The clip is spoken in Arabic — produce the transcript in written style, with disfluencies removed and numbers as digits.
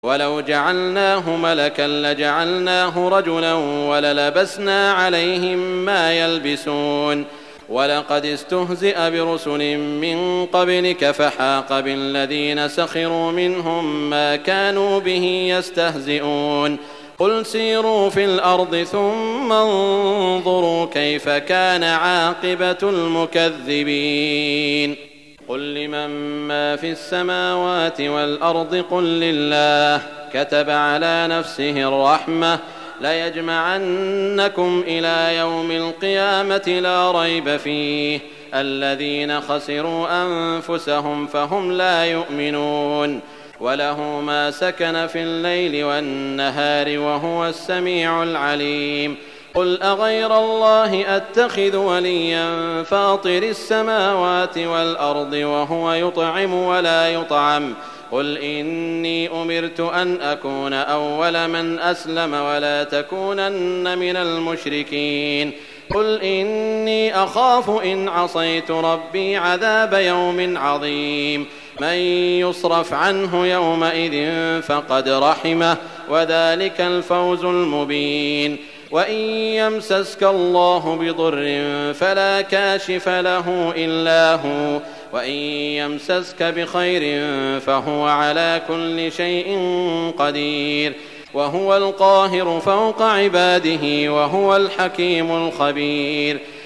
وَلَوْ جَعَلْنَاهُ مَلَكًا لَّجَعَلْنَاهُ رَجُلًا وَلَلَبَسْنَا عَلَيْهِم مَّا يَلْبِسُونَ وَلَقَدِ اسْتُهْزِئَ بِرُسُلٍ مِّن قَبْلِكَ فَحَاقَ بِالَّذِينَ سَخِرُوا مِنْهُم مَّا كَانُوا بِهِ يَسْتَهْزِئُونَ قُلْ سِيرُوا فِي الْأَرْضِ ثُمَّ انظُرُوا كَيْفَ كَانَ عَاقِبَةُ الْمُكَذِّبِينَ قُل لِّمَن مَّا فِي السَّمَاوَاتِ وَالْأَرْضِ قُل لِّلَّهِ كَتَبَ عَلَىٰ نَفْسِهِ الرَّحْمَةَ لَيَجْمَعَنَّكُمْ إِلَىٰ يَوْمِ الْقِيَامَةِ لَا رَيْبَ فِيهِ الَّذِينَ خَسِرُوا أَنفُسَهُمْ فَهُمْ لَا يُؤْمِنُونَ وَلَهُ مَا سَكَنَ فِي اللَّيْلِ وَالنَّهَارِ وَهُوَ السَّمِيعُ الْعَلِيمُ قُلْ أَغَيْرَ اللَّهِ أَتَّخِذُ وَلِيًّا فَاطِرِ السَّمَاوَاتِ وَالْأَرْضِ وَهُوَ يُطْعِمُ وَلَا يُطْعَمُ قُلْ إِنِّي أُمِرْتُ أَنْ أَكُونَ أَوَّلَ مَنْ أَسْلَمَ وَلَا تَكُونَنَّ مِنَ الْمُشْرِكِينَ قُلْ إِنِّي أَخَافُ إِنْ عَصَيْتُ رَبِّي عَذَابَ يَوْمٍ عَظِيمٍ مَّن يُصْرَفْ عَنْهُ يَوْمَئِذٍ فَقَدْ رَحِمَهُ وَذَٰلِكَ الْفَوْزُ الْمُبِينُ وَإِن يَمْسَسْكَ اللَّهُ بِضُرٍّ فَلَا كَاشِفَ لَهُ إِلَّا هُوَ وَإِن يَمْسَسْكَ بِخَيْرٍ فَهُوَ عَلَىٰ كُلِّ شَيْءٍ قَدِيرٌ وَهُوَ الْقَاهِرُ فَوْقَ عِبَادِهِ وَهُوَ الْحَكِيمُ الْخَبِيرُ